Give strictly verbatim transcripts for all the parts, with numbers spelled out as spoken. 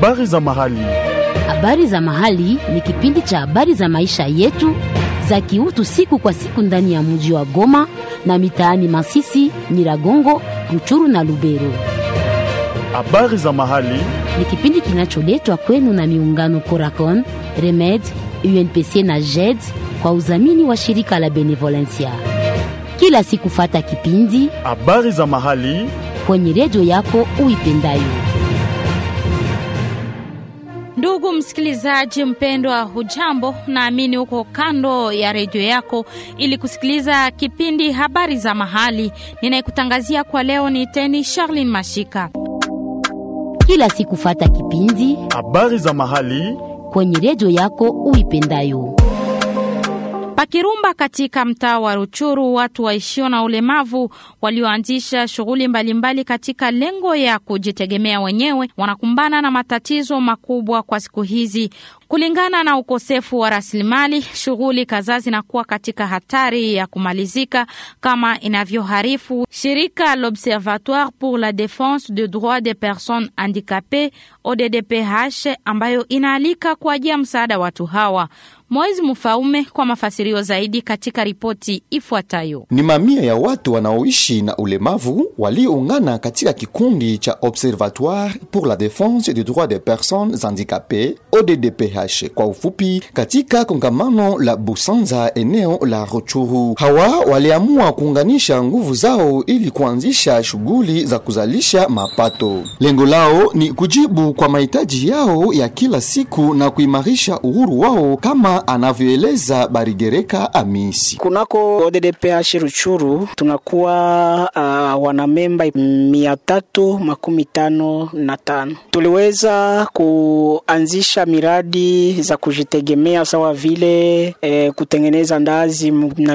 Habari za mahali. Habari za mahali ni kipindi cha habari za maisha yetu za kiutu siku kwa siku ndani ya mji wa Goma na mitaani Masisi, Nyiragongo, Ruchuru na Lubero. Habari za mahali ni kipindi kinacholetwa kwenu na miungano Coracon, Remed, U N P C na J E D kwa udhamini wa shirika la Benevolencia. Kila siku fata kipindi Habari za mahali kwenye redio yako uipendayo. Ndugu msikilizaji mpendwa, hujambo? Naamini uko kando ya redio yako ili kusikiliza kipindi Habari za mahali. Ninayekutangazia kwa leo ni Teni Charlene Mashika. Kila siku fata kipindi Habari za mahali kwenye redio yako uipendayo. Pakirumba katika mtaa wa Ruchuru, watu waishio na ulemavu walioanzisha shughuli mbalimbali katika lengo ya kujitegemea wenyewe wanakumbana na matatizo makubwa kwa siku hizi. Kulingana na ukosefu wa rasilimali, shughuli kadhaa zinakuwa katika hatari ya kumalizika, kama inavyoharifu shirika l'Observatoire pour la défense des droits des personnes handicapées O D D P H, ambayo inaalika kwa ajili ya msaada watu hawa. Moiz Mufaume kwa mafasirio zaidi katika ripoti ifuatayo. Ni mamia ya watu wanaoishi na ulemavu walioungana katika kikundi cha Observatoire pour la défense des droits des personnes handicapées O D D P H kwa ufupi, katika kongamano la Busanza eneo la Ruchuru. Hawa waliamua kuunganisha nguvu zao ili kuanzisha shughuli za kuzalisha mapato. Lengo lao ni kujibu kwa mahitaji yao ya kila siku na kuimarisha uhuru wao, kama anavyoeleza Barigereka Amisi. Kunako O D D P H Ruchuru tunakuwa uh, wanamemba mia tatu makumi tano na tano. Tuliweza kuanzisha miradi za kujitegemea sawa vile eh, kutengeneza ndazi na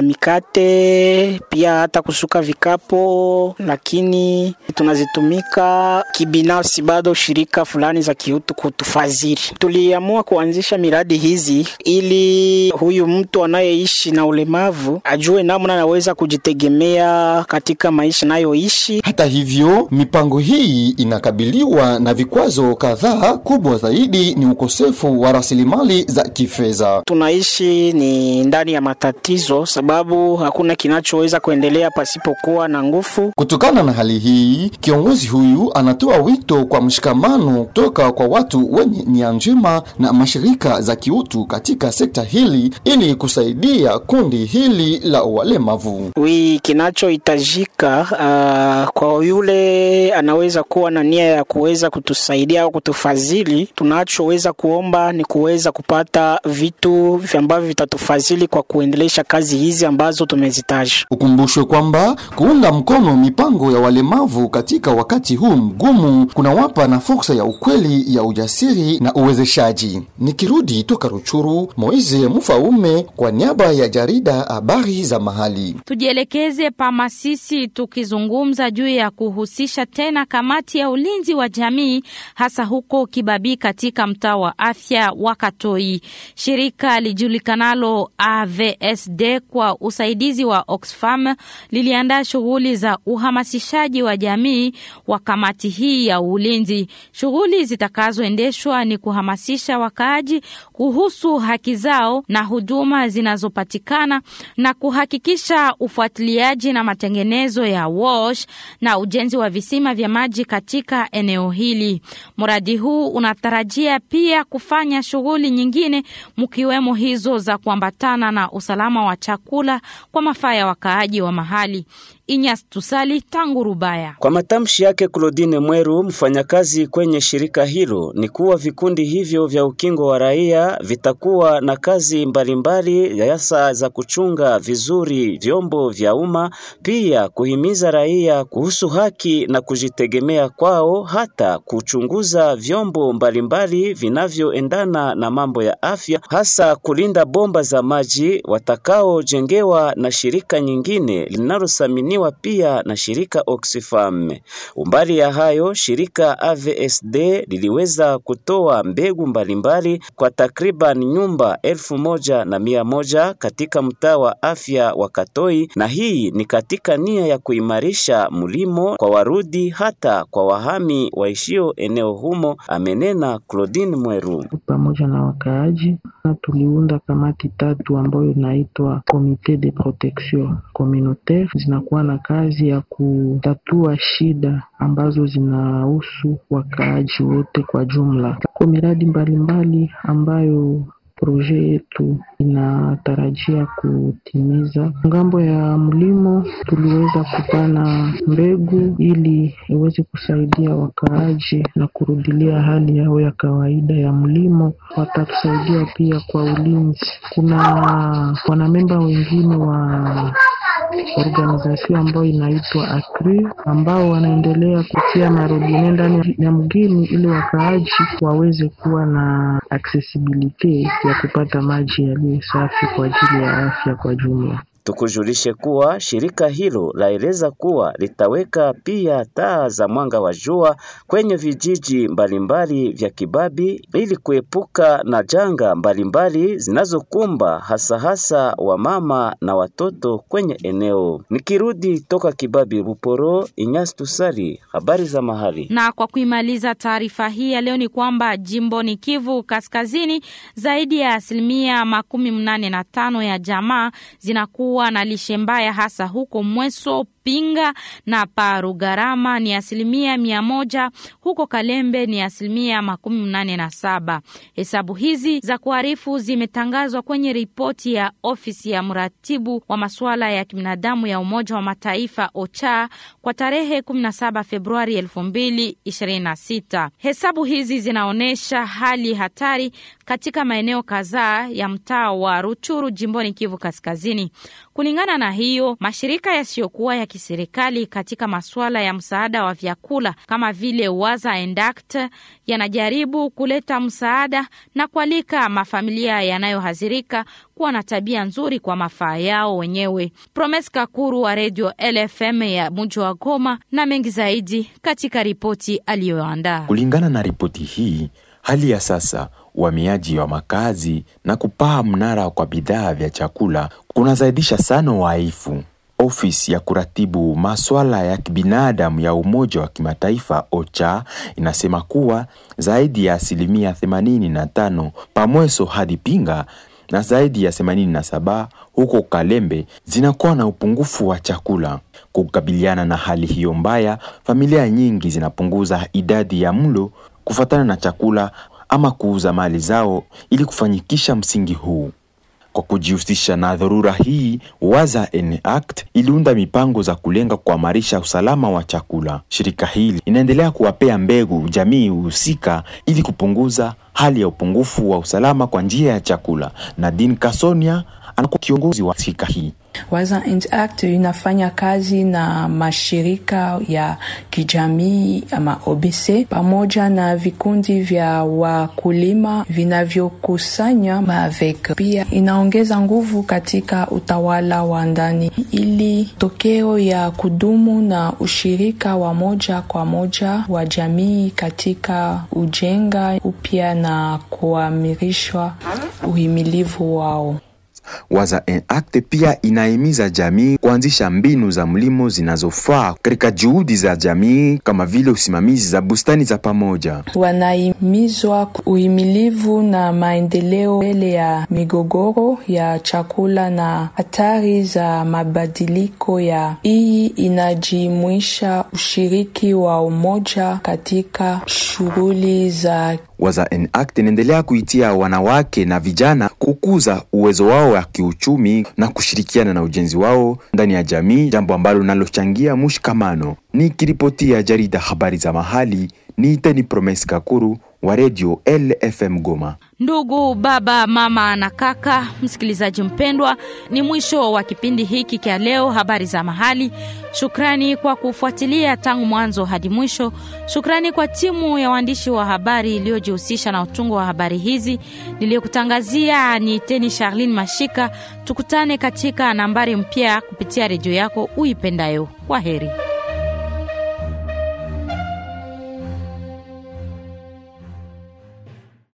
mikate, pia hata kusuka vikapo, lakini tunazitumika kibinafsi, bado shirika fulani za kiutu kutufadhili. Tuliamua kuanzisha miradi hizi ili huyu mtu anayeishi na ulemavu ajue namna anaweza kujitegemea katika maisha nayoishi. Hata hivyo, mipango hii inakabiliwa na vikwazo kadhaa. Kubwa zaidi ni ukosefu wa rasilimali za kifedha. Tunaishi ni ndani ya matatizo sababu hakuna kinachoweza kuendelea pasipokuwa na nguvu. Kutokana na hali hii, kiongozi huyu anatoa wito kwa mshikamano kutoka kwa watu wenye nia njema na mashirika za kiutu katika sekta hili ili kusaidia kundi hili la walemavu. Wi kinachohitajika uh, kwa yule anaweza kuwa na nia ya kuweza kutusaidia au kutufadhili, tunachoweza kuomba ni kuweza kupata vitu ambavyo vitatufadhili kwa kuendelesha kazi hizi ambazo tumezitaja. Ukumbushwe kwamba kuunga mkono mipango ya walemavu katika wakati huu mgumu kunawapa na fursa ya ukweli ya ujasiri na uwezeshaji. Nikirudi toka Ruchuru, Moize Mufaume kwa niaba ya jarida Habari za Mahali. Tujielekeze pa Masisi tukizungumza juu ya kuhusisha tena kamati ya ulinzi wa jamii, hasa huko Kibabi katika mtaa wa afya wa Katoi. Shirika lijulikanalo A V S D kwa usaidizi wa Oxfam liliandaa shughuli za uhamasishaji wa jamii wa kamati hii ya ulinzi. Shughuli zitakazoendeshwa ni kuhamasisha wakaaji kuhusu haki zao na huduma zinazopatikana na kuhakikisha ufuatiliaji na matengenezo ya wash na ujenzi wa visima vya maji katika eneo hili. Mradi huu unatarajia pia kufanya shughuli nyingine mkiwemo hizo za kuambatana na usalama wa chakula kwa mafaa ya wakaaji wa mahali. Inyas Tusali Tangu Rubaya. Kwa matamshi yake Claudine Mweru, mfanyakazi kwenye shirika hilo, ni kuwa vikundi hivyo vya ukingo wa raia vitakuwa na kazi mbalimbali hasa za kuchunga vizuri vyombo vya umma, pia kuhimiza raia kuhusu haki na kujitegemea kwao, hata kuchunguza vyombo mbalimbali vinavyoendana na mambo ya afya, hasa kulinda bomba za maji watakao jengewa na shirika nyingine linalosamini zinasimamiwa pia na shirika Oxfam. Umbali ya hayo, shirika A V S D liliweza kutoa mbegu mbalimbali kwa takriban nyumba elfu moja na mia moja katika mtaa wa afya wa Katoi, na hii ni katika nia ya kuimarisha mlimo kwa warudi hata kwa wahami waishio eneo humo, amenena Claudine Mweru. Pamoja na wakaaji na tuliunda kamati tatu ambayo inaitwa Comité de Protection Communautaire, zinakuwa na kazi ya kutatua shida ambazo zinahusu wakaaji wote kwa jumla. Kwa miradi mbalimbali ambayo proje yetu inatarajia kutimiza. Ngambo ya mlimo tuliweza kupana mbegu ili iweze kusaidia wakaaji na kurudilia hali yao ya kawaida ya mlimo. Watatusaidia pia kwa ulinzi. Kuna wanamemba wengine wa organization ambayo inaitwa Acri ambao wanaendelea kutia marobine ndani ya mgini ili wakaaji waweze kuwa na accessibility ya kupata maji yaliyo safi kwa ajili ya afya kwa jumla. Tukujulishe kuwa shirika hilo laeleza kuwa litaweka pia taa za mwanga wa jua kwenye vijiji mbalimbali vya Kibabi ili kuepuka na janga mbalimbali zinazokumba hasa hasa wa mama na watoto kwenye eneo. Nikirudi toka Kibabi Buporo, Inyas Tusari, habari za mahali. Na kwa kuimaliza taarifa hii ya leo ni kwamba jimbo ni Kivu Kaskazini, zaidi ya asilimia makumi mnane na tano ya jamaa zinakuwa na lishe mbaya, hasa huko Mweso, Pinga na Parugarama ni asilimia mia moja, huko Kalembe ni asilimia makumi mnane na saba. Hesabu hizi za kuarifu zimetangazwa kwenye ripoti ya ofisi ya mratibu wa masuala ya kibinadamu ya Umoja wa Mataifa OCHA kwa tarehe kumi na saba Februari elfu mbili ishirini na sita. Hesabu hizi zinaonesha hali hatari katika maeneo kadhaa ya mtaa wa Ruchuru jimboni Kivu Kaskazini. Kulingana na hiyo, mashirika yasiyokuwa ya kiserikali katika masuala ya msaada wa vyakula kama vile Waza and Act yanajaribu kuleta msaada na kualika mafamilia yanayohadhirika kuwa na tabia nzuri kwa mafaa yao wenyewe. Promes Kakuru wa Radio L F M ya mji wa Goma na mengi zaidi katika ripoti aliyoandaa. Kulingana na ripoti hii, hali ya sasa uhamiaji wa makazi na kupaa mnara kwa bidhaa vya chakula kunazaidisha sana waifu. Ofisi ya kuratibu masuala ya kibinadamu ya Umoja wa Kimataifa OCHA inasema kuwa zaidi ya asilimia themanini na tano Pamweso hadi Pinga na zaidi ya themanini na saba huko Kalembe zinakuwa na upungufu wa chakula. Kukabiliana na hali hiyo mbaya, familia nyingi zinapunguza idadi ya mlo kufuatana na chakula ama kuuza mali zao ili kufanyikisha msingi huu. Kwa kujihusisha na dharura hii, Waza and Act iliunda mipango za kulenga kuimarisha usalama wa chakula. Shirika hili inaendelea kuwapea mbegu jamii husika ili kupunguza hali ya upungufu wa usalama kwa njia ya chakula. Nadine Kasonia anakuwa kiongozi wa shirika hii. Waza and Act inafanya kazi na mashirika ya kijamii ama O B C pamoja na vikundi vya wakulima vinavyokusanya mavek. Pia inaongeza nguvu katika utawala wa ndani ili tokeo ya kudumu na ushirika wa moja kwa moja wa jamii katika ujenga upya na kuamirishwa uhimilivu wao. Waza and Act pia inahimiza jamii kuanzisha mbinu za mlimo zinazofaa katika juhudi za jamii kama vile usimamizi za bustani za pamoja. Wanahimizwa uhimilivu na maendeleo mbele ya migogoro ya chakula na hatari za mabadiliko ya hii inajumuisha ushiriki wa umoja katika shughuli za Waza and Act inaendelea kuitia wanawake na vijana kukuza uwezo wao wa kiuchumi na kushirikiana na ujenzi wao ndani ya jamii, jambo ambalo linalochangia mshikamano. Nikiripotia jarida habari za mahali, ni Teni Promes Kakuru wa redio L F M Goma. Ndugu baba, mama na kaka, msikilizaji mpendwa, ni mwisho wa kipindi hiki kia leo habari za mahali. Shukrani kwa kufuatilia tangu mwanzo hadi mwisho. Shukrani kwa timu ya waandishi wa habari iliyojihusisha na utungo wa habari hizi. Niliyokutangazia ni Teni Charlene Mashika. Tukutane katika nambari mpya kupitia redio yako uipendayo. Kwaheri.